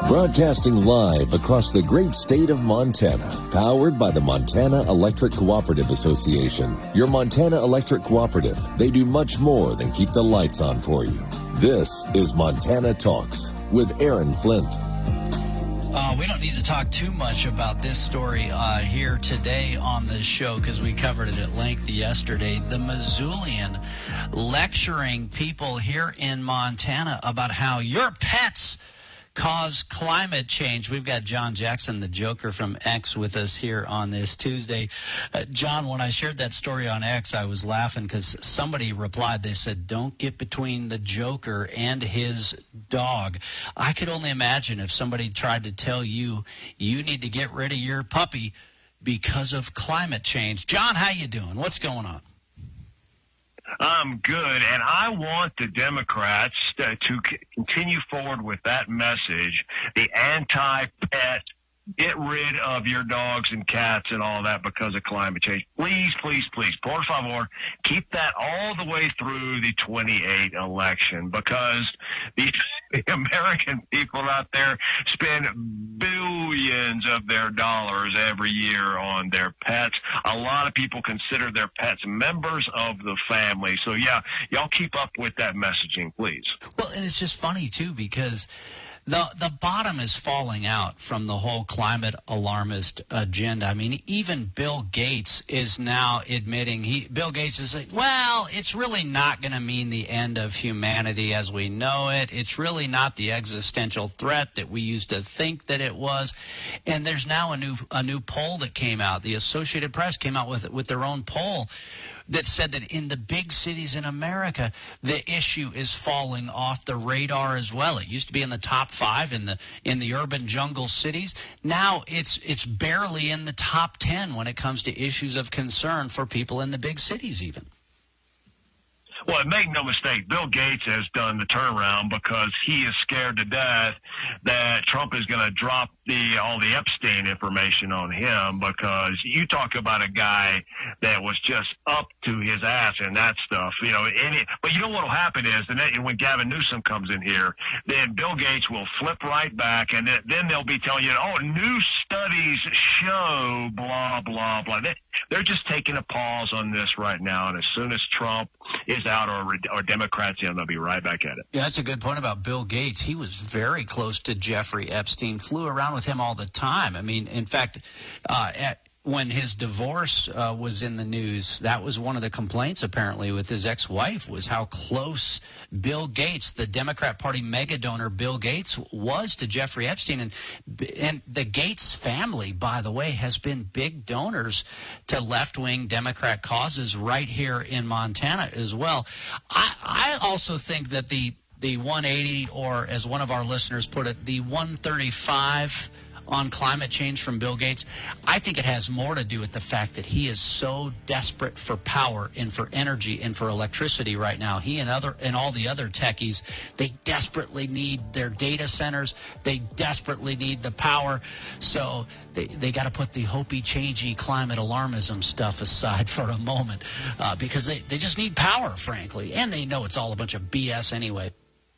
Broadcasting live across the great state of Montana, powered by the Montana Electric Cooperative Association. Your Montana Electric Cooperative, they do much more than keep the lights on for you. This is Montana Talks with Aaron Flint. We don't need to talk too much about this story here today on this show because we covered it at length yesterday. The Missoulian lecturing people here in Montana about how your pets cause climate change. We've got John Jackson, the Joker from X, with us here on this Tuesday. John, when I shared that story on X, I was laughing because somebody replied. They said, don't get between the Joker and his dog. I could only imagine if somebody tried to tell you, you need to get rid of your puppy because of climate change. John, how you doing? What's going on? I'm good, and I want the Democrats to continue forward with that message, the anti-pet, get rid of your dogs and cats and all that because of climate change. Please, please, please, por favor, keep that all the way through the 28 election because the American people out there spend billions of their dollars every year on their pets. A lot of people consider their pets members of the family. So, yeah, y'all keep up with that messaging, please. Well, and it's just funny, too, because the bottom is falling out from the whole climate alarmist agenda. I mean, even Bill Gates is now admitting, Bill Gates is like, well, it's really not going to mean the end of humanity as we know it. It's really not the existential threat that we used to think that it was. And there's now a new poll that came out. The Associated Press came out with their own poll that said that in the big cities in America, the issue is falling off the radar as well. It used to be in the top 5 in the urban jungle cities. Now it's barely in the top 10 when it comes to issues of concern for people in the big cities even. Well, make no mistake, Bill Gates has done the turnaround because he is scared to death that Trump is going to drop all the Epstein information on him because you talk about a guy that was just up to his ass in that stuff, but you know what will happen is when Gavin Newsom comes in here, then Bill Gates will flip right back and then they'll be telling you, new studies show blah, blah, blah. They're just taking a pause on this right now, and as soon as Trump is out or Democrats in, they'll be right back at it. Yeah, that's a good point about Bill Gates. He was very close to Jeffrey Epstein, flew around with him all the time. I mean, in fact, when his divorce was in the news, that was one of the complaints apparently with his ex-wife was how close Bill Gates, the Democrat Party mega donor Bill Gates, was to Jeffrey Epstein. And the Gates family, by the way, has been big donors to left-wing Democrat causes right here in Montana as well. I also think that the 180, or as one of our listeners put it, the 135 on climate change from Bill Gates, I think it has more to do with the fact that he is so desperate for power and for energy and for electricity right now. He and all the other techies, they desperately need their data centers. They desperately need the power. So they got to put the hopey-changey climate alarmism stuff aside for a moment because they just need power, frankly. And they know it's all a bunch of BS anyway.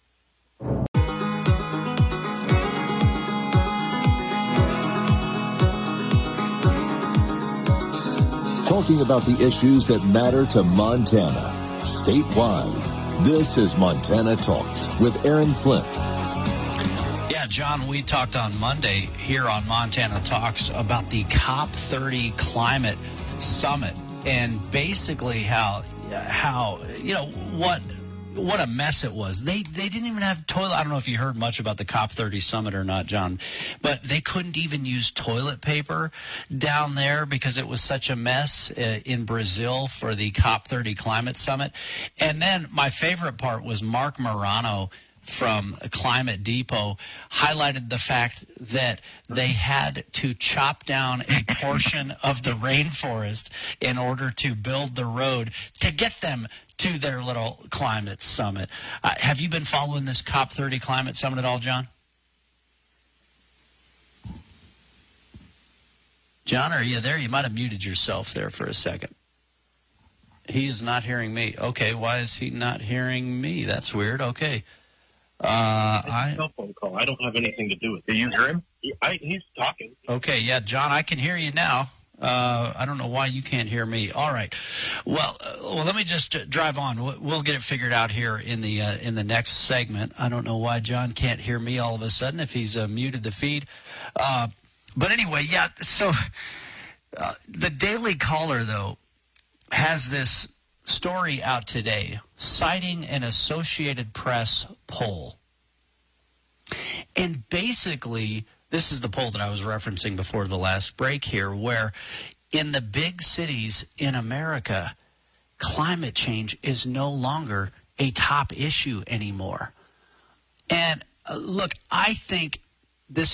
Talking about the issues that matter to Montana, statewide. This is Montana Talks with Aaron Flint. Yeah, John, we talked on Monday here on Montana Talks about the COP30 Climate Summit and basically how what a mess it was. They didn't even have toilet. I don't know if you heard much about the COP30 summit or not, John, but they couldn't even use toilet paper down there because it was such a mess in Brazil for the COP30 climate summit. And then my favorite part was Mark Morano from Climate Depot highlighted the fact that they had to chop down a portion of the rainforest in order to build the road to get them to their little climate summit. Have you been following this COP30 climate summit at all, John? John, are you there? You might have muted yourself there for a second. He is not hearing me. Okay, why is he not hearing me? That's weird. Okay. Cell phone call. I don't have anything to do with it. Do you hear him? He's talking. Okay, yeah, John, I can hear you now. I don't know why you can't hear me. All right. Well, let me just drive on. We'll get it figured out here in the next segment. I don't know why John can't hear me all of a sudden if he's muted the feed. But anyway, yeah, so the Daily Caller, though, has this story out today citing an Associated Press poll. And basically, this is the poll that I was referencing before the last break here, where in the big cities in America, climate change is no longer a top issue anymore. And look, I think this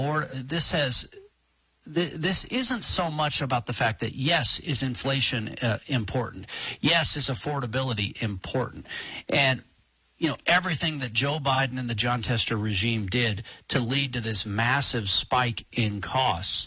isn't so much about the fact that, yes, is inflation important? Yes, is affordability important? And, everything that Joe Biden and the Jon Tester regime did to lead to this massive spike in costs.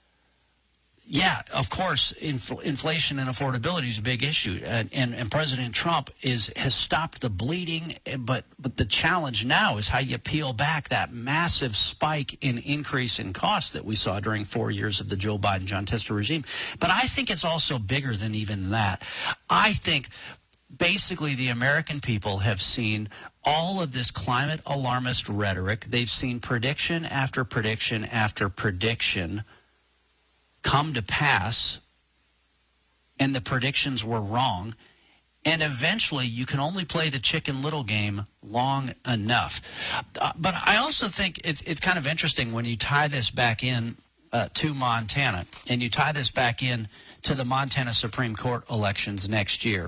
Yeah, of course, inflation and affordability is a big issue, and President Trump has stopped the bleeding, but the challenge now is how you peel back that massive spike in increase in costs that we saw during 4 years of the Joe Biden, Jon Tester regime. But I think it's also bigger than even that. I think basically the American people have seen all of this climate alarmist rhetoric. They've seen prediction after prediction after prediction come to pass, and the predictions were wrong. And eventually you can only play the Chicken Little game long enough. But I also think it's kind of interesting when you tie this back in to Montana, and you tie this back in to the Montana Supreme Court elections next year.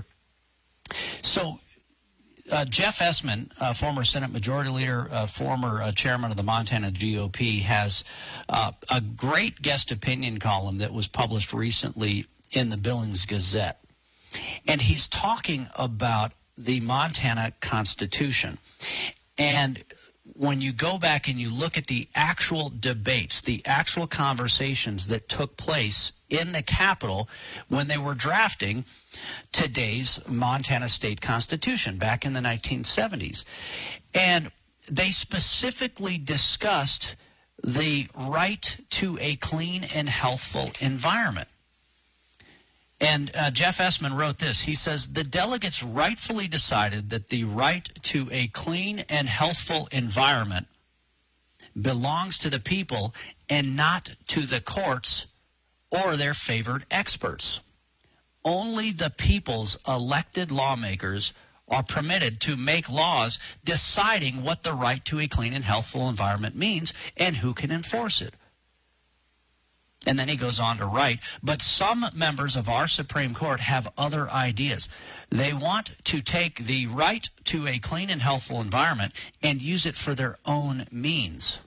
So Jeff Essman, former Senate Majority Leader, former chairman of the Montana GOP, has a great guest opinion column that was published recently in the Billings Gazette. And he's talking about the Montana Constitution. And when you go back and you look at the actual debates, the actual conversations that took place in the Capitol when they were drafting today's Montana State Constitution back in the 1970s. And they specifically discussed the right to a clean and healthful environment. And Jeff Essman wrote this. He says, the delegates rightfully decided that the right to a clean and healthful environment belongs to the people and not to the courts or their favored experts. Only the people's elected lawmakers are permitted to make laws deciding what the right to a clean and healthful environment means and who can enforce it. And then he goes on to write, but some members of our Supreme Court have other ideas. They want to take the right to a clean and healthful environment and use it for their own means.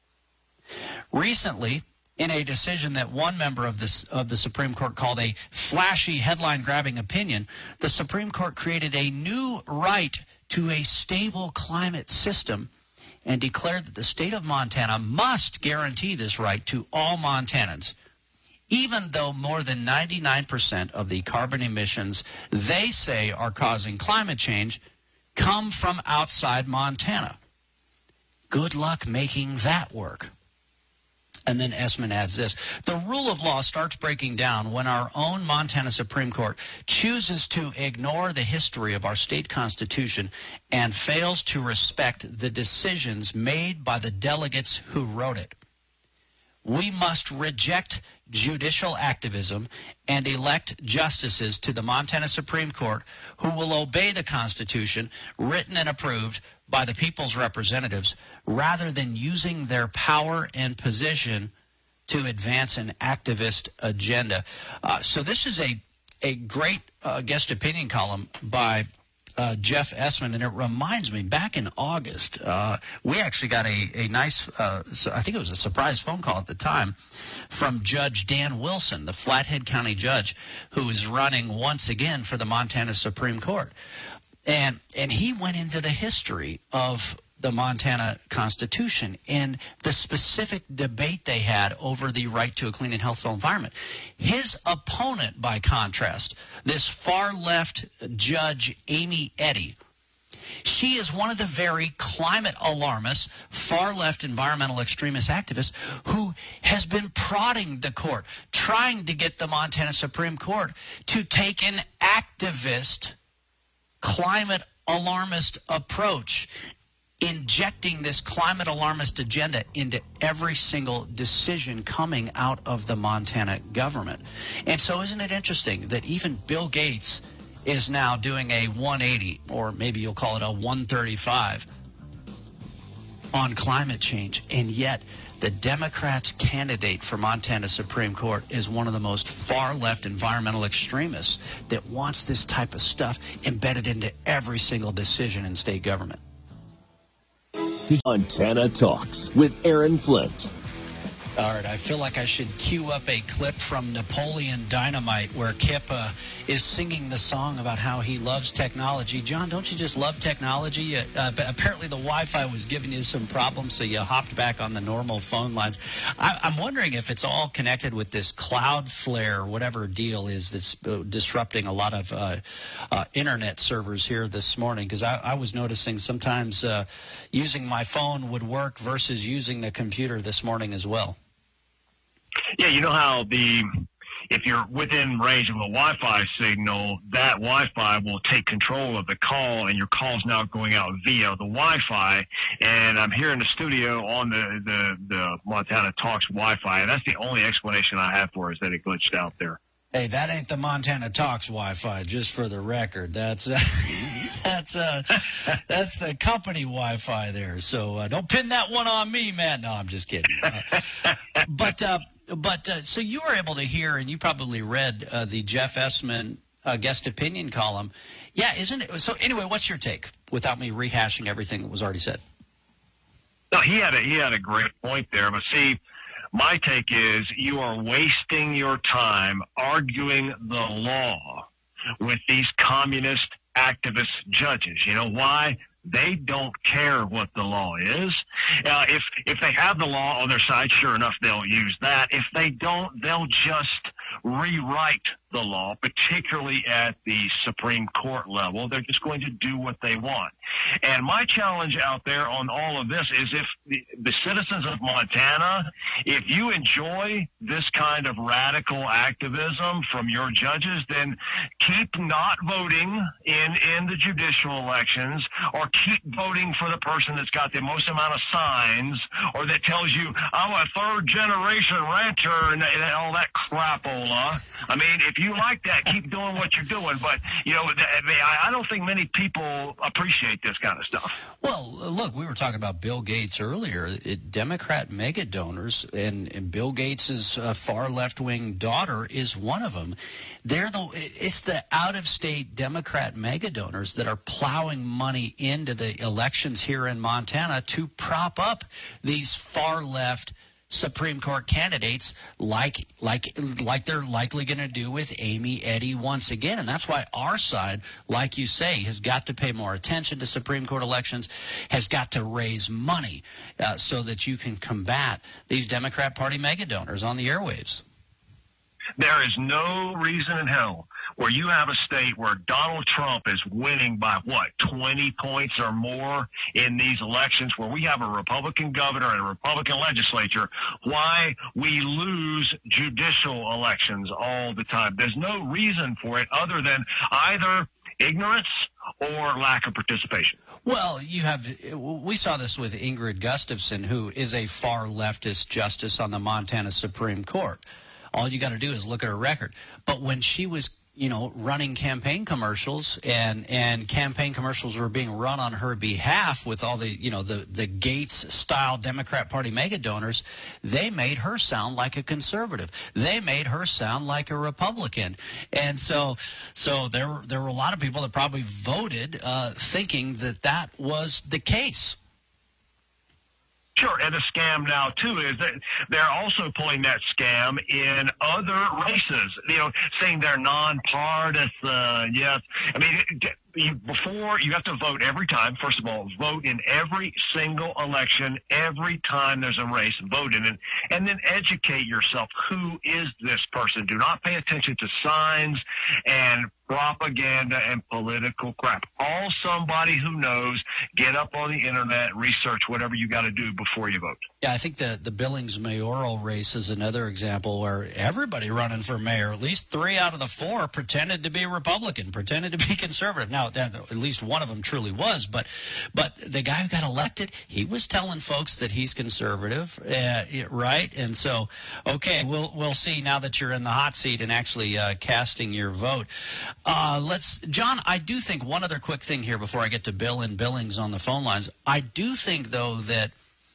Recently, in a decision that one member of the Supreme Court called a flashy, headline-grabbing opinion, the Supreme Court created a new right to a stable climate system and declared that the state of Montana must guarantee this right to all Montanans, even though more than 99% of the carbon emissions they say are causing climate change come from outside Montana. Good luck making that work. And then Essman adds this. The rule of law starts breaking down when our own Montana Supreme Court chooses to ignore the history of our state constitution and fails to respect the decisions made by the delegates who wrote it. We must reject judicial activism and elect justices to the Montana Supreme Court who will obey the Constitution written and approved by the people's representatives rather than using their power and position to advance an activist agenda. So this is a great guest opinion column by Jeff Essman, and it reminds me, back in August, we actually got a nice, I think it was a surprise phone call at the time, from Judge Dan Wilson, the Flathead County judge, who is running once again for the Montana Supreme Court. And he went into the history of the Montana Constitution and the specific debate they had over the right to a clean and healthful environment. His opponent, by contrast, this far-left judge, Amy Eddy, She is one of the very climate alarmists, far-left environmental extremist activists who has been prodding the court, trying to get the Montana Supreme Court to take an activist, climate alarmist approach, injecting this climate alarmist agenda into every single decision coming out of the Montana government. And so isn't it interesting that even Bill Gates is now doing a 180, or maybe you'll call it a 135, on climate change, and yet the Democrats' candidate for Montana Supreme Court is one of the most far-left environmental extremists that wants this type of stuff embedded into every single decision in state government. Montana Talks with Aaron Flint. All right, I feel like I should cue up a clip from Napoleon Dynamite where Kip is singing the song about how he loves technology. John, don't you just love technology? Apparently the Wi-Fi was giving you some problems, so you hopped back on the normal phone lines. I'm wondering if it's all connected with this Cloudflare, whatever deal is that's disrupting a lot of internet servers here this morning, because I was noticing sometimes using my phone would work versus using the computer this morning as well. Yeah, you know how if you're within range of a Wi-Fi signal, that Wi-Fi will take control of the call, and your call's now going out via the Wi-Fi. And I'm here in the studio on the Montana Talks Wi-Fi, and that's the only explanation I have for it, is that it glitched out there. Hey, that ain't the Montana Talks Wi-Fi, just for the record. That's that's the company Wi-Fi there. So don't pin that one on me, man. No, I'm just kidding. But so you were able to hear, and you probably read the Jeff Essman guest opinion column. Yeah, isn't it? So anyway, what's your take without me rehashing everything that was already said? No, he had a great point there. But see, my take is you are wasting your time arguing the law with these communist activist judges. You know why? They don't care what the law is. If they have the law on their side, sure enough, they'll use that. If they don't, they'll just rewrite the law, particularly at the Supreme Court level. They're just going to do what they want. And my challenge out there on all of this is, if the citizens of Montana, if you enjoy this kind of radical activism from your judges, then keep not voting in the judicial elections, or keep voting for the person that's got the most amount of signs, or that tells you, I'm a third-generation rancher and all that crapola. I mean, if you like that, keep doing what you're doing. But, you know, I don't think many people appreciate this kind of stuff. Well, look, we were talking about Bill Gates earlier. Democrat mega donors, and Bill Gates' far left-wing daughter is one of them. It's the out-of-state Democrat mega donors that are plowing money into the elections here in Montana to prop up these far-left Supreme Court candidates, like they're likely going to do with Amy Eddy once again. And that's why our side, like you say, has got to pay more attention to Supreme Court elections, has got to raise money so that you can combat these Democrat Party mega donors on the airwaves. There is no reason in hell where you have a state where Donald Trump is winning by, 20 points or more in these elections, where we have a Republican governor and a Republican legislature, why we lose judicial elections all the time. There's no reason for it other than either ignorance or lack of participation. Well, we saw this with Ingrid Gustafson, who is a far leftist justice on the Montana Supreme Court. All you got to do is look at her record. But when she was, running campaign commercials, and campaign commercials were being run on her behalf with all the, the Gates-style Democrat Party mega donors, they made her sound like a conservative. They made her sound like a Republican. And so there were a lot of people that probably voted thinking that was the case. Sure, and the scam now, too, is that they're also pulling that scam in other races, saying they're nonpartisan. Yes. I mean, before you have to vote every time. First of all, vote in every single election, every time there's a race, vote in it, and then educate yourself. Who is this person? Do not pay attention to signs and propaganda and political crap. Call somebody who knows. Get up on the internet, research whatever you got to do before you vote. Yeah, I think the Billings mayoral race is another example where everybody running for mayor, at least 3 out of the 4, pretended to be Republican, pretended to be conservative. Now, at least one of them truly was, but the guy who got elected, he was telling folks that he's conservative, right? And so, okay, we'll see now that you're in the hot seat and actually casting your vote. John, I do think one other quick thing here before I get to Bill and Billings on the phone lines. I do think, though, that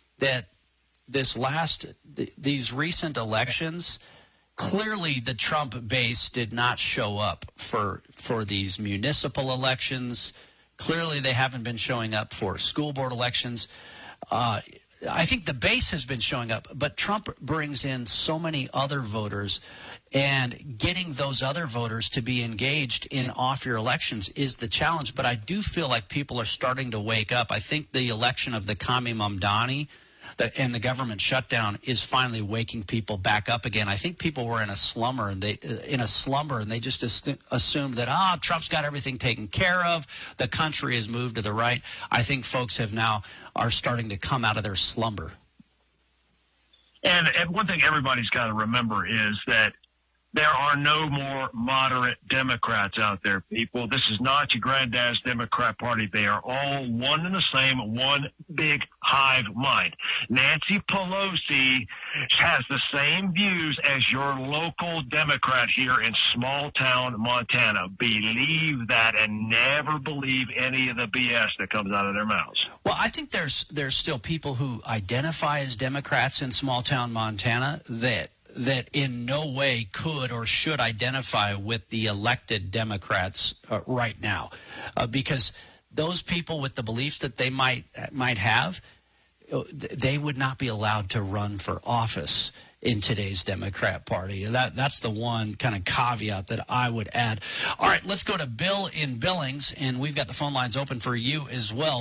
these recent elections, clearly the Trump base did not show up for these municipal elections. Clearly they haven't been showing up for school board elections. I think the base has been showing up, but Trump brings in so many other voters, and getting those other voters to be engaged in off-year elections is the challenge. But I do feel like people are starting to wake up. I think the election of the Kami Mamdani and the government shutdown is finally waking people back up again. I think people were in a slumber, and they just assumed that Trump's got everything taken care of. The country has moved to the right. I think folks are starting to come out of their slumber. And one thing everybody's got to remember is that there are no more moderate Democrats out there, people. This is not your granddad's Democrat Party. They are all one and the same, one big hive mind. Nancy Pelosi has the same views as your local Democrat here in small-town Montana. Believe that and never believe any of the BS that comes out of their mouths. Well, I think there's still people who identify as Democrats in small-town Montana that in no way could or should identify with the elected Democrats right now, because those people with the beliefs that they might have, they would not be allowed to run for office in today's Democrat Party. That's the one kind of caveat that I would add. All right, let's go to Bill in Billings, and we've got the phone lines open for you as well,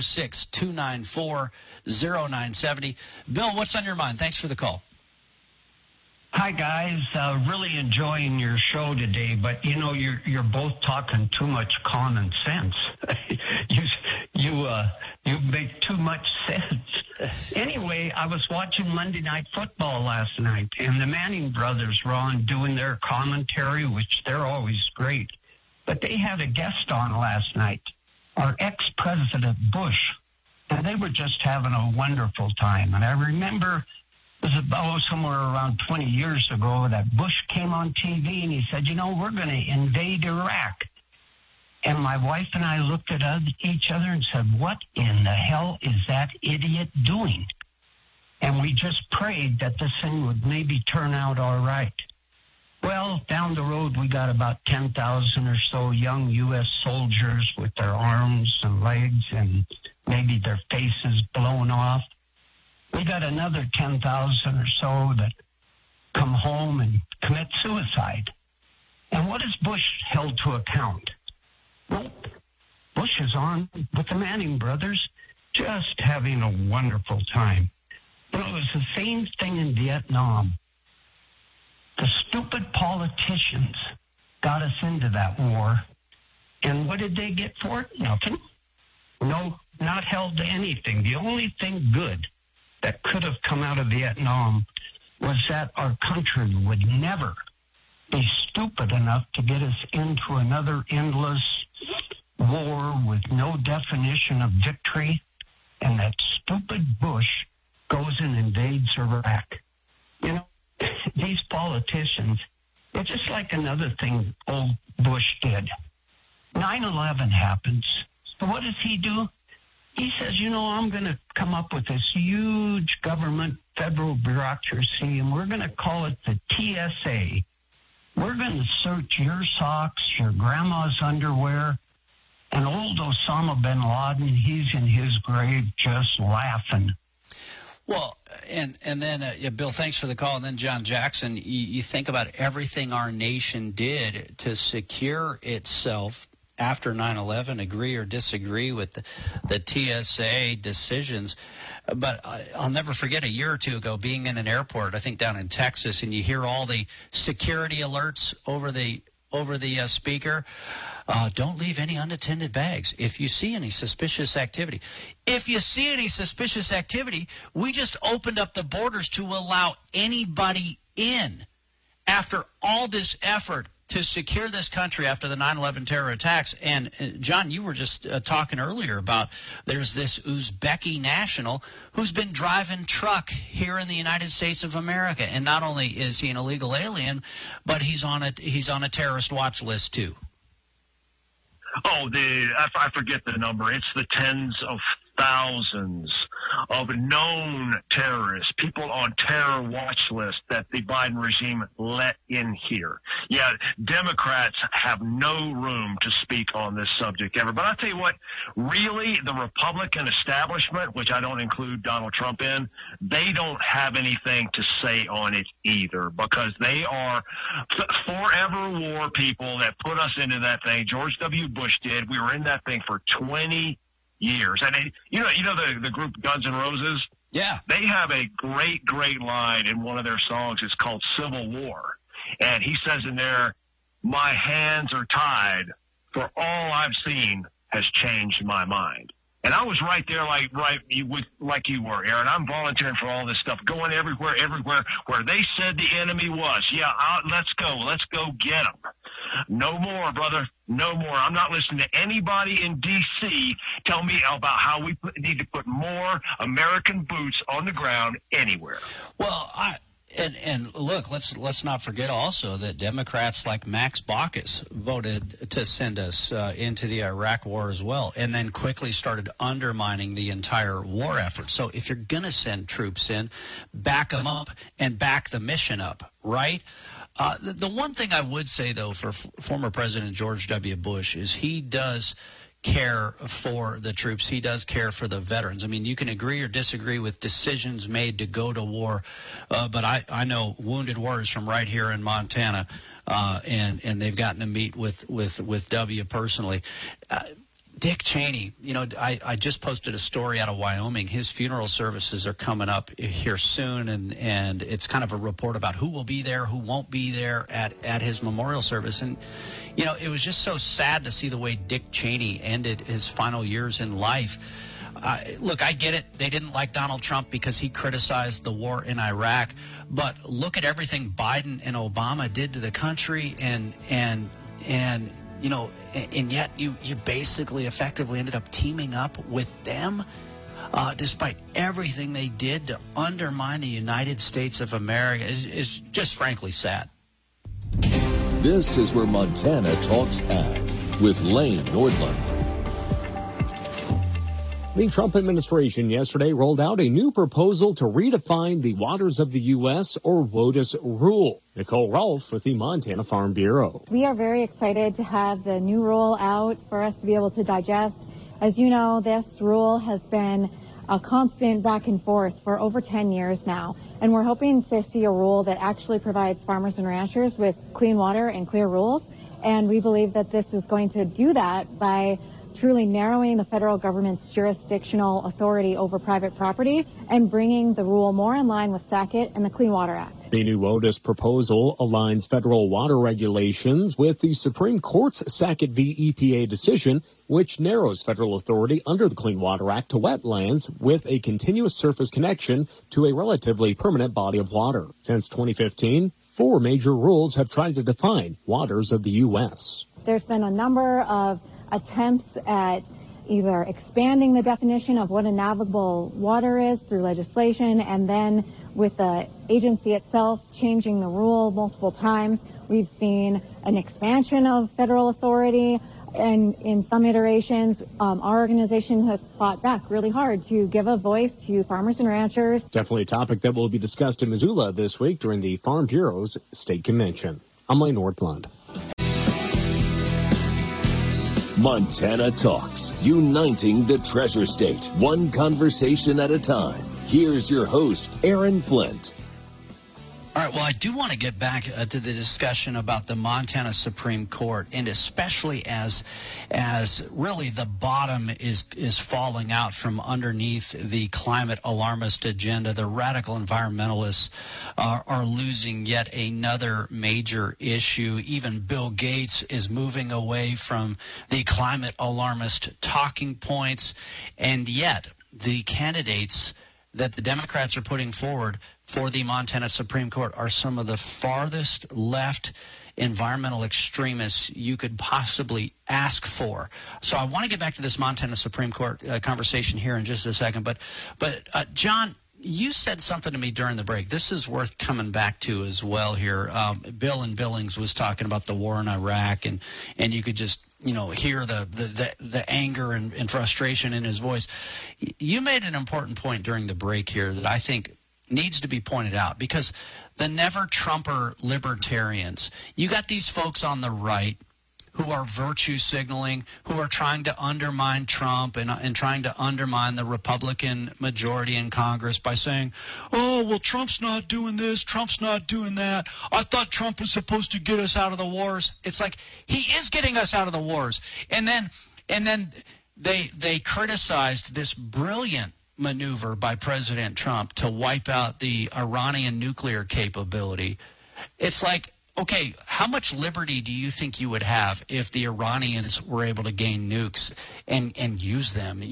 406-294-0970. Bill, what's on your mind? Thanks for the call. Hi, guys. Really enjoying your show today, but you're both talking too much common sense. you make too much sense. Anyway, I was watching Monday Night Football last night, and the Manning brothers were on doing their commentary, which they're always great. But they had a guest on last night, our ex-president Bush, and they were just having a wonderful time. And I remember it was about somewhere around 20 years ago that Bush came on TV and he said, we're going to invade Iraq. And my wife and I looked at each other and said, what in the hell is that idiot doing? And we just prayed that this thing would maybe turn out all right. Well, down the road, we got about 10,000 or so young U.S. soldiers with their arms and legs and maybe their faces blown off. We got another 10,000 or so that come home and commit suicide. And what is Bush held to account? Well, Bush is on with the Manning brothers, just having a wonderful time. It was the same thing in Vietnam. The stupid politicians got us into that war. And what did they get for it? Nothing. No, not held to anything. The only thing good that could have come out of Vietnam was that our country would never be stupid enough to get us into another endless war with no definition of victory, and that stupid Bush goes and invades Iraq. These politicians, it's just like another thing old Bush did. 9/11 happens. So what does he do? He says, I'm going to come up with this huge government federal bureaucracy, and we're going to call it the TSA. We're going to search your socks, your grandma's underwear, and old Osama bin Laden, he's in his grave just laughing. Well, and then, Bill, thanks for the call. And then John Jackson, you think about everything our nation did to secure itself after 9/11, agree or disagree with the TSA decisions. But I'll never forget a year or two ago being in an airport, I think down in Texas, and you hear all the security alerts over the speaker. Don't leave any unattended bags. If you see any suspicious activity. If you see any suspicious activity, we just opened up the borders to allow anybody in. After all this effort to secure this country after the 9/11 terror attacks. And, John, you were just talking earlier about there's this Uzbeki national who's been driving truck here in the United States of America. And not only is he an illegal alien, but he's on a terrorist watch list, too. Oh, I forget the number. It's the tens of thousands of known terrorists, people on terror watch lists that the Biden regime let in here. Yeah, Democrats have no room to speak on this subject ever. But I'll tell you what, really, the Republican establishment, which I don't include Donald Trump in, they don't have anything to say on it either, because they are forever war people that put us into that thing. George W. Bush did. We were in that thing for 20 years. And you know the group Guns N' Roses? Yeah. They have a great line in one of their songs. It's called Civil War. And he says in there, my hands are tied, for all I've seen has changed my mind. And I was right there like you were, Aaron. I'm volunteering for all this stuff, going everywhere where they said the enemy was. Yeah, let's go get them. No more, brother. No more. I'm not listening to anybody in D.C. tell me about how we need to put more American boots on the ground anywhere. Well, And look, let's not forget also that Democrats like Max Baucus voted to send us into the Iraq war as well, and then quickly started undermining the entire war effort. So if you're going to send troops in, back them up and back the mission up, right? The one thing I would say, though, for former President George W. Bush is he does care for the troops. He does care for the veterans. I mean, you can agree or disagree with decisions made to go to war, but I know wounded warriors from right here in Montana, and they've gotten to meet with W personally. Dick Cheney, I just posted a story out of Wyoming. His funeral services are coming up here soon, and it's kind of a report about who will be there, who won't be there at his memorial service. And, it was just so sad to see the way Dick Cheney ended his final years in life. Look, I get it. They didn't like Donald Trump because he criticized the war in Iraq. But look at everything Biden and Obama did to the country, and yet you basically effectively ended up teaming up with them, despite everything they did to undermine the United States of America. Is just frankly sad. This is where Montana Talks Ag with Lane Nordlund. The Trump administration yesterday rolled out a new proposal to redefine the Waters of the U.S. or WOTUS rule. Nicole Rolfe with the Montana Farm Bureau. We are very excited to have the new rule out for us to be able to digest. As you know, this rule has been a constant back and forth for over 10 years now, and we're hoping to see a rule that actually provides farmers and ranchers with clean water and clear rules, and we believe that this is going to do that by truly narrowing the federal government's jurisdictional authority over private property and bringing the rule more in line with SACIT and the Clean Water Act. The new WOTUS proposal aligns federal water regulations with the Supreme Court's SACIT v. EPA decision, which narrows federal authority under the Clean Water Act to wetlands with a continuous surface connection to a relatively permanent body of water. Since 2015, 4 major rules have tried to define waters of the U.S. There's been a number of attempts at either expanding the definition of what a navigable water is through legislation, and then with the agency itself changing the rule multiple times. We've seen an expansion of federal authority, and in some iterations, our organization has fought back really hard to give a voice to farmers and ranchers. Definitely a topic that will be discussed in Missoula this week during the Farm Bureau's State Convention. I'm Lane Nordlund. Montana Talks, uniting the Treasure State, one conversation at a time. Here's your host, Aaron Flint. All right, well, I do want to get back to the discussion about the Montana Supreme Court, and especially as really the bottom is falling out from underneath the climate alarmist agenda. The radical environmentalists are losing yet another major issue. Even Bill Gates is moving away from the climate alarmist talking points, and yet the candidates that the Democrats are putting forward for the Montana Supreme Court are some of the farthest left environmental extremists you could possibly ask for. So I want to get back to this Montana Supreme Court conversation here in just a second. But John, you said something to me during the break. This is worth coming back to as well here. Bill in Billings was talking about the war in Iraq, and you could just hear the anger and frustration in his voice. You made an important point during the break here that I think needs to be pointed out, because the never-Trumper libertarians, you got these folks on the right who are virtue signaling, who are trying to undermine Trump and trying to undermine the Republican majority in Congress by saying, oh, well, Trump's not doing this, Trump's not doing that. I thought Trump was supposed to get us out of the wars. It's like, he is getting us out of the wars. And then they criticized this brilliant maneuver by President Trump to wipe out the Iranian nuclear capability. It's like, okay, how much liberty do you think you would have if the Iranians were able to gain nukes and use them?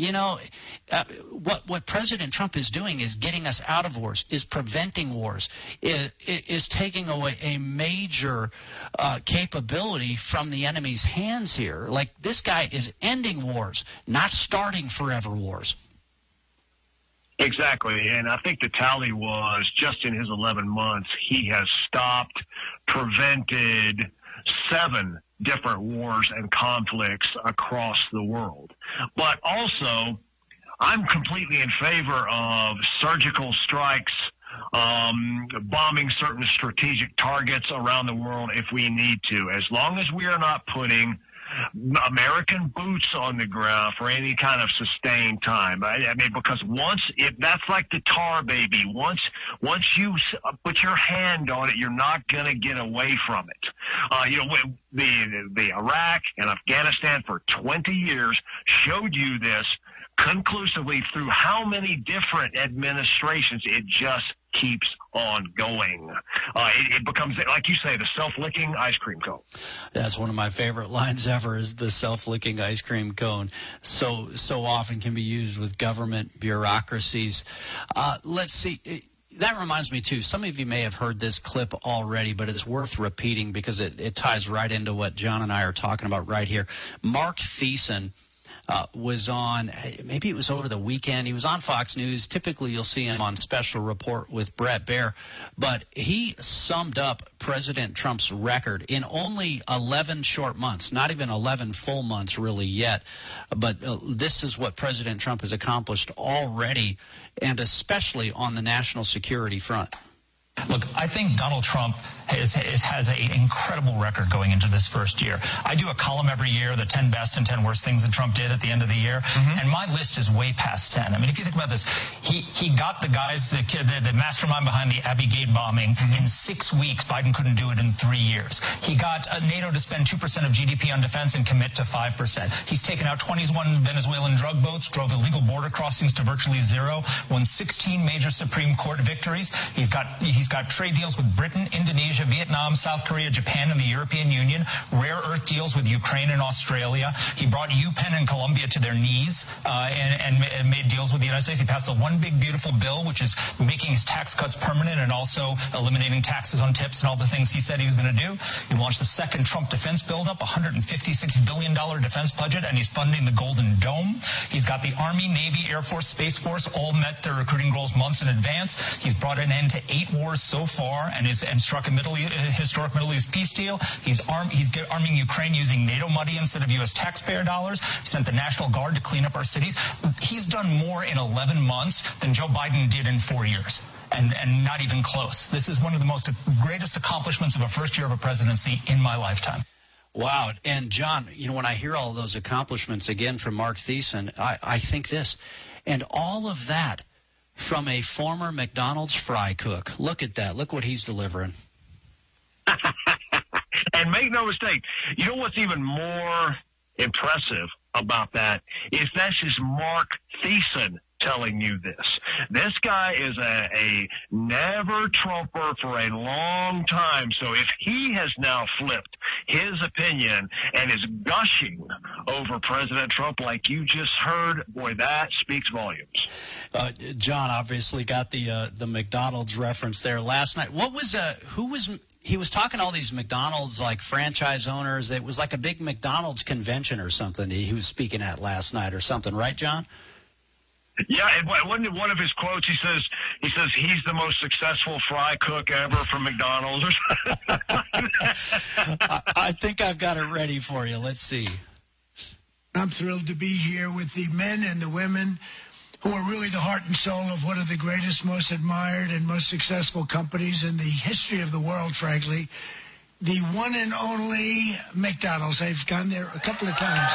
What President Trump is doing is getting us out of wars, is preventing wars, is taking away a major capability from the enemy's hands here. Like, this guy is ending wars, not starting forever wars. Exactly, and I think the tally was just in his 11 months, he has stopped, prevented 7 different wars and conflicts across the world. But also, I'm completely in favor of surgical strikes, bombing certain strategic targets around the world if we need to, as long as we are not putting American boots on the ground for any kind of sustained time. I mean, because that's like the tar baby. Once you put your hand on it, you're not going to get away from it. The Iraq and Afghanistan for 20 years showed you this conclusively through how many different administrations. It just keeps on going. It becomes, like you say, the self-licking ice cream cone. That's one of my favorite lines ever, is the self-licking ice cream cone. So often can be used with government bureaucracies. Let's see. That reminds me, too, some of you may have heard this clip already, but it's worth repeating because it ties right into what John and I are talking about right here. Mark Thiessen was on, maybe it was over the weekend. He was on Fox News. Typically, you'll see him on Special Report with Bret Baier. But he summed up President Trump's record in only 11 short months, not even 11 full months really yet. But this is what President Trump has accomplished already, and especially on the national security front. Look, I think Donald Trump has an incredible record going into this first year. I do a column every year, the 10 best and 10 worst things that Trump did at the end of the year, and my list is way past 10. I mean, if you think about this, he got the guys, the mastermind behind the Abbey Gate bombing in 6 weeks. Biden couldn't do it in 3 years. He got NATO to spend 2% of GDP on defense and commit to 5%. He's taken out 21 Venezuelan drug boats, drove illegal border crossings to virtually zero, won 16 major Supreme Court victories. He's got trade deals with Britain, Indonesia, Vietnam, South Korea, Japan, and the European Union, rare earth deals with Ukraine and Australia. He brought UPenn and Columbia to their knees and made deals with the United States. He passed the One Big Beautiful Bill, which is making his tax cuts permanent and also eliminating taxes on tips and all the things he said he was going to do. He launched the second Trump defense buildup, $156 billion defense budget, and he's funding the Golden Dome. He's got the Army, Navy, Air Force, Space Force all met their recruiting goals months in advance. He's brought an end to 8 wars so far and struck a historic Middle East peace deal. He's arming Ukraine using NATO money instead of U.S. taxpayer dollars. He sent the National Guard to clean up our cities. He's done more in 11 months than Joe Biden did in 4 years. And not even close. This is one of the greatest accomplishments of a first year of a presidency in my lifetime. Wow. And John, when I hear all of those accomplishments again from Mark Thiessen, I think this. And all of that from a former McDonald's fry cook. Look at that. Look what he's delivering. And make no mistake, you know what's even more impressive about that is that's just Mark Thiessen telling you this. This guy is a never Trumper for a long time. So if he has now flipped his opinion and is gushing over President Trump like you just heard, boy, that speaks volumes. John obviously got the McDonald's reference there last night. He was talking to all these McDonald's like franchise owners. It was like a big McDonald's convention or something he was speaking at last night or something, right, John? Yeah, and wasn't one of his quotes? He says he's the most successful fry cook ever from McDonald's. I think I've got it ready for you. Let's see. I'm thrilled to be here with the men and the women who are really the heart and soul of one of the greatest, most admired, and most successful companies in the history of the world, frankly. The one and only McDonald's. I've gone there a couple of times.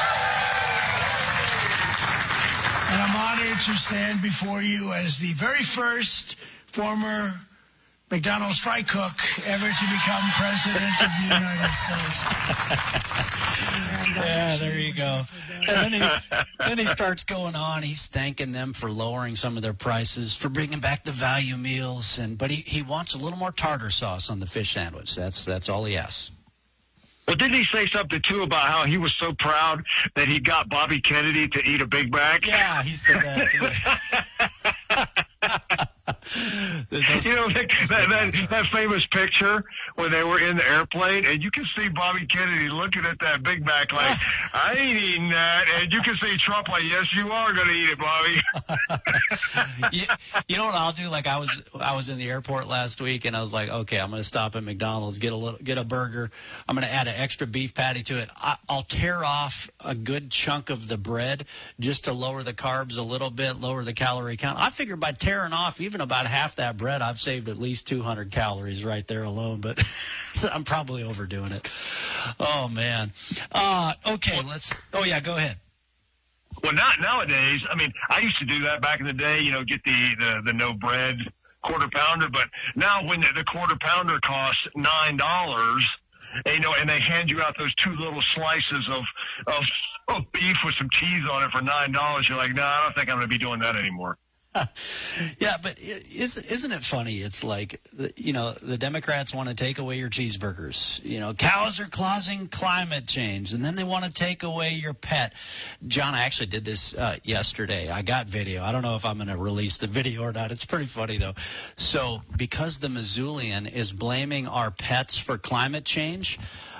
And I'm honored to stand before you as the very first former McDonald's fry cook ever to become president of the United States. Yeah, there you go. And then he starts going on. He's thanking them for lowering some of their prices, for bringing back the value meals, but he wants a little more tartar sauce on the fish sandwich. That's all he asks. Well, didn't he say something, too, about how he was so proud that he got Bobby Kennedy to eat a Big Mac? Yeah, he said that, too. You know, that famous picture when they were in the airplane, and you can see Bobby Kennedy looking at that Big Mac like, I ain't eating that. And you can see Trump like, yes, you are going to eat it, Bobby. You know what I'll do? Like I was in the airport last week, and I was like, okay, I'm going to stop at McDonald's, get a burger. I'm going to add an extra beef patty to it. I'll tear off a good chunk of the bread just to lower the carbs a little bit, lower the calorie count. I figure by tearing off even about half that bread, I've saved at least 200 calories right there alone, but I'm probably overdoing it. Oh, man. Okay, go ahead. Well, not nowadays. I mean, I used to do that back in the day, you know, get the no bread quarter pounder, but now when the quarter pounder costs $9, and they hand you out those two little slices of beef with some cheese on it for $9, you're like, no, I don't think I'm going to be doing that anymore. Yeah, but isn't it funny? It's like, the Democrats want to take away your cheeseburgers. Cows are causing climate change, and then they want to take away your pet. John, I actually did this yesterday. I got video. I don't know if I'm going to release the video or not. It's pretty funny, though. So because the Missoulian is blaming our pets for climate change,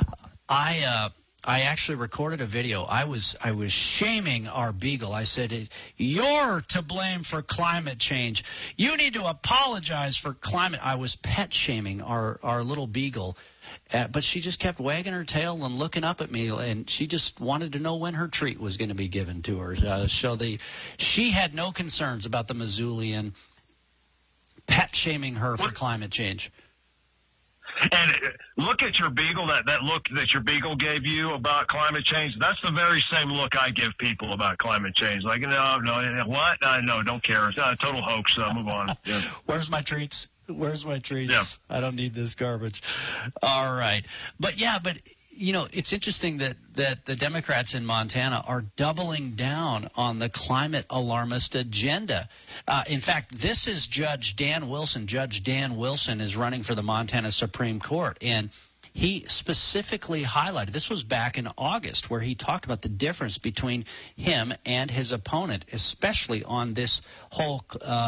I actually recorded a video. I was shaming our beagle. I said, you're to blame for climate change. You need to apologize for climate. I was pet shaming our little beagle. But she just kept wagging her tail and looking up at me, and she just wanted to know when her treat was going to be given to her. She had no concerns about the Missoulian pet shaming her for climate change. And look at your beagle, that look that your beagle gave you about climate change. That's the very same look I give people about climate change. Like, no, what? No, don't care. It's a total hoax. Move on. Yeah. Where's my treats? Yeah. I don't need this garbage. All right. But it's interesting that the Democrats in Montana are doubling down on the climate alarmist agenda. In fact, this is Judge Dan Wilson. Judge Dan Wilson is running for the Montana Supreme Court, and he specifically highlighted, this was back in August, where he talked about the difference between him and his opponent, especially on this whole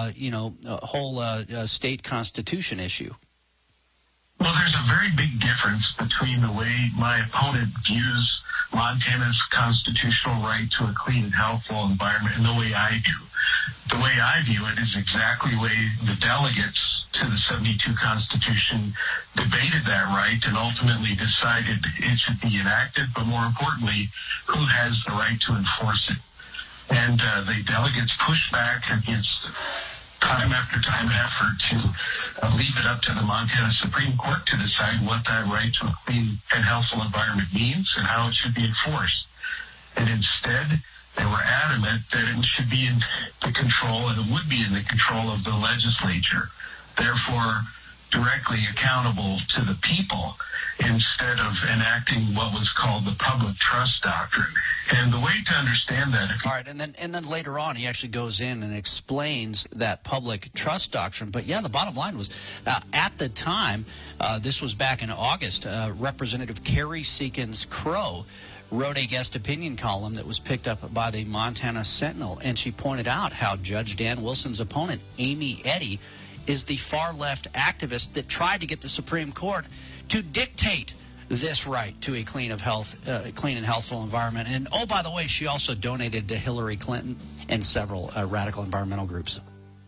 state constitution issue. Well, there's a very big difference between the way my opponent views Montana's constitutional right to a clean and healthful environment and the way I do. The way I view it is exactly the way the delegates to the 72 Constitution debated that right and ultimately decided it should be enacted, but more importantly, who has the right to enforce it. And the delegates pushed back against time after time effort to leave it up to the Montana Supreme Court to decide what that right to a clean and healthful environment means and how it should be enforced. And instead, They were adamant that it should be in the control, and it would be in the control of the legislature, therefore directly accountable to the people, instead of enacting what was called the public trust doctrine. And the way to understand that... All right, and then later on, he actually goes in and explains that public trust doctrine. But, yeah, the bottom line was, at the time, this was back in August, Representative Carrie Seekins Crow wrote a guest opinion column that was picked up by the Montana Sentinel, and she pointed out how Judge Dan Wilson's opponent, Amy Eddy, is the far-left activist that tried to get the Supreme Court to dictate this right to a clean and healthful environment. And, oh, by the way, she also donated to Hillary Clinton and several radical environmental groups.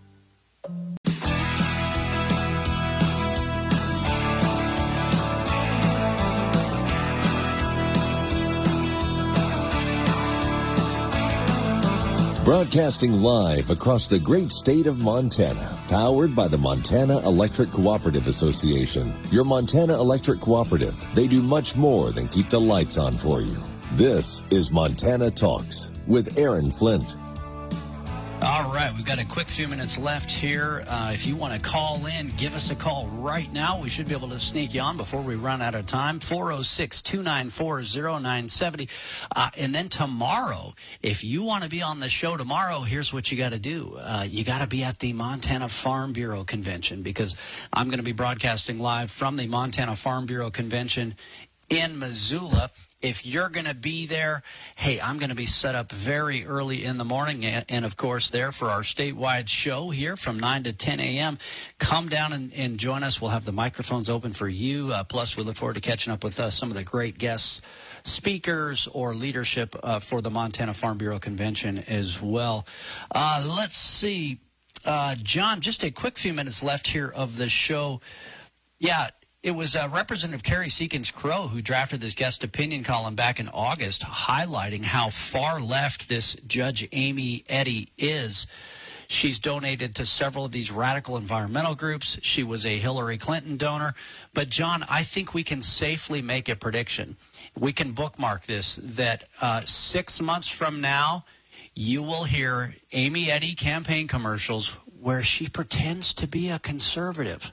Broadcasting live across the great state of Montana, powered by the Montana Electric Cooperative Association. Your Montana Electric Cooperative, they do much more than keep the lights on for you. This is Montana Talks with Aaron Flint. All right, we've got a quick few minutes left here. If you want to call in, give us a call right now. We should be able to sneak you on before we run out of time. 406-294-0970. And then tomorrow, if you want to be on the show tomorrow, here's what you got to do. You got to be at the Montana Farm Bureau Convention, because I'm going to be broadcasting live from the Montana Farm Bureau Convention in Missoula. If you're going to be there, hey, I'm going to be set up very early in the morning, and of course there for our statewide show here from 9 to 10 a.m. Come down and join us. We'll have the microphones open for you. Plus, we look forward to catching up with some of the great guests, speakers, or leadership for the Montana Farm Bureau Convention as well. Let's see. John, just a quick few minutes left here of the show. Yeah. It was Representative Carrie Seekins Crow who drafted this guest opinion column back in August, highlighting how far left this Judge Amy Eddy is. She's donated to several of these radical environmental groups. She was a Hillary Clinton donor. But, John, I think we can safely make a prediction. We can bookmark this, that 6 months from now, you will hear Amy Eddy campaign commercials where she pretends to be a conservative.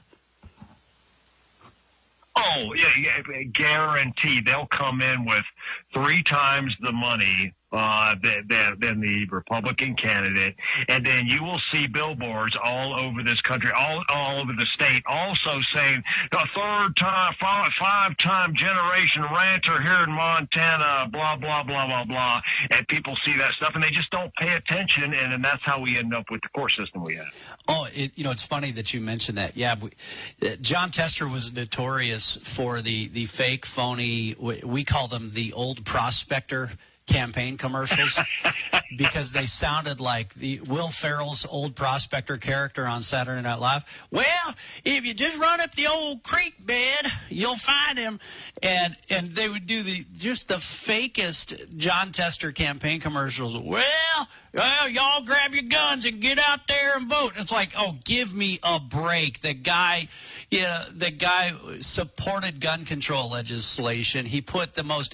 Oh, yeah, guaranteed. They'll come in with 3 times the money than the Republican candidate, and then you will see billboards all over this country, all over the state, also saying the 5-time generation ranter here in Montana, blah, blah, blah, blah, blah, and people see that stuff, and they just don't pay attention, and then that's how we end up with the court system we have. Oh, it's funny that you mentioned that. Yeah, John Tester was notorious for the fake, phony, we call them the old prospector campaign commercials, because they sounded like the Will Ferrell's old prospector character on Saturday Night Live. Well, if you just run up the old creek bed, you'll find him. And they would do the fakest John Tester campaign commercials. Well, y'all grab your guns and get out there and vote. It's like, oh, give me a break. The guy supported gun control legislation. He put the most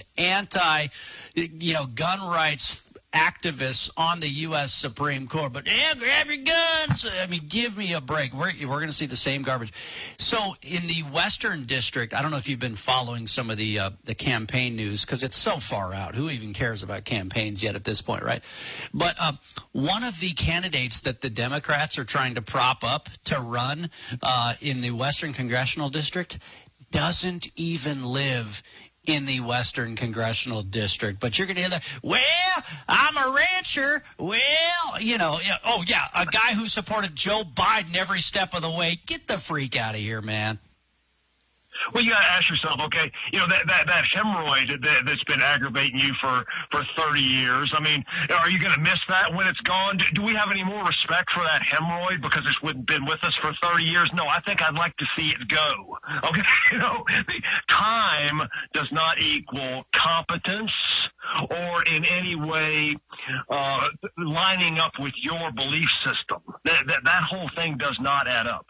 gun rights activists on the U.S. Supreme Court. But, yeah, grab your guns. I mean, give me a break. We're going to see the same garbage. So in the Western District, I don't know if you've been following some of the campaign news, because it's so far out. Who even cares about campaigns yet at this point, right? But one of the candidates that the Democrats are trying to prop up to run in the Western Congressional District doesn't even live in the Western Congressional District. But you're going to hear that, well, I'm a rancher. Well, a guy who supported Joe Biden every step of the way. Get the freak out of here, man. Well, you got to ask yourself, okay, that hemorrhoid that's been aggravating you for 30 years. I mean, are you going to miss that when it's gone? Do we have any more respect for that hemorrhoid because it's been with us for 30 years? No, I think I'd like to see it go. Okay, time does not equal competence or in any way lining up with your belief system. That whole thing does not add up.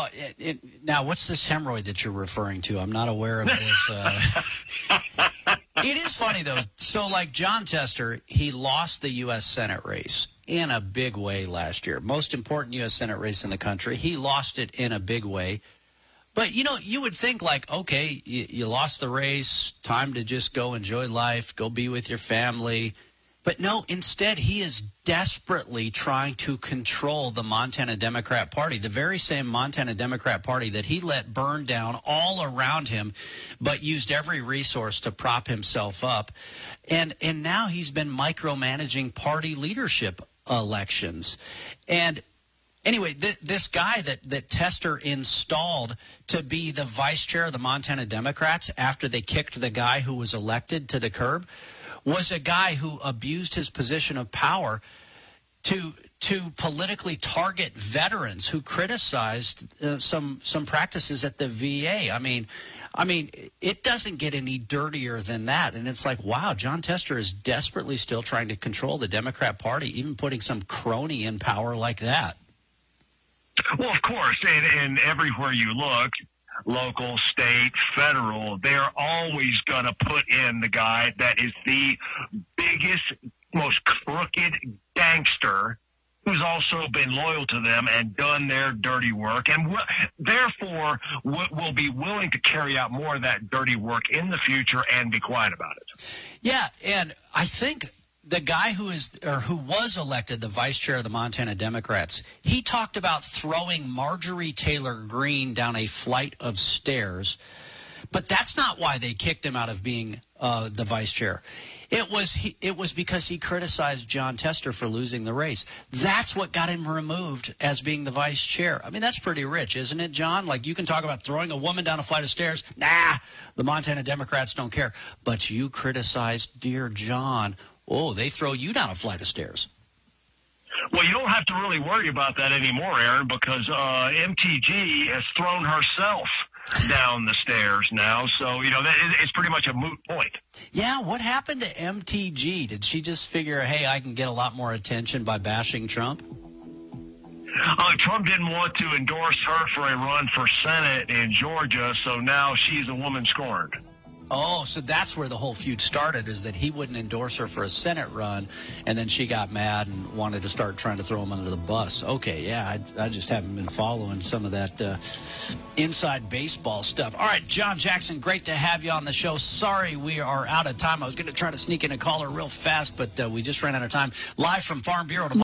Now, what's this hemorrhoid that you're referring to? I'm not aware of this. It is funny, though. So, like Jon Tester, he lost the U.S. Senate race in a big way last year. Most important U.S. Senate race in the country. He lost it in a big way. But, you know, you would think like, okay, you lost the race, time to just go enjoy life, go be with your family. But no, instead, he is desperately trying to control the Montana Democrat Party, the very same Montana Democrat Party that he let burn down all around him, but used every resource to prop himself up. And now he's been micromanaging party leadership elections. And anyway, this guy that Tester installed to be the vice chair of the Montana Democrats after they kicked the guy who was elected to the curb was a guy who abused his position of power to politically target veterans who criticized some practices at the VA. I mean, it doesn't get any dirtier than that. And it's like, wow, Jon Tester is desperately still trying to control the Democrat Party, even putting some crony in power like that. Well, of course, and everywhere you look, local, state, federal, they're always going to put in the guy that is the biggest, most crooked gangster who's also been loyal to them and done their dirty work, and therefore will be willing to carry out more of that dirty work in the future and be quiet about it. Yeah, and I think the guy who was elected the vice chair of the Montana Democrats, he talked about throwing Marjorie Taylor Greene down a flight of stairs, but that's not why they kicked him out of being the vice chair. It was because he criticized Jon Tester for losing the race. That's what got him removed as being the vice chair. I mean, that's pretty rich, isn't it, John? Like, you can talk about throwing a woman down a flight of stairs. Nah, the Montana Democrats don't care. But you criticized dear John. Oh, they throw you down a flight of stairs. Well, you don't have to really worry about that anymore, Aaron, because MTG has thrown herself down the stairs now. So, you know, it's pretty much a moot point. Yeah, what happened to MTG? Did she just figure, hey, I can get a lot more attention by bashing Trump? Trump didn't want to endorse her for a run for Senate in Georgia, so now she's a woman scorned. Oh, so that's where the whole feud started, is that he wouldn't endorse her for a Senate run, and then she got mad and wanted to start trying to throw him under the bus. Okay, yeah, I just haven't been following some of that inside baseball stuff. All right, John Jackson, great to have you on the show. Sorry we are out of time. I was going to try to sneak in a caller real fast, but we just ran out of time. Live from Farm Bureau.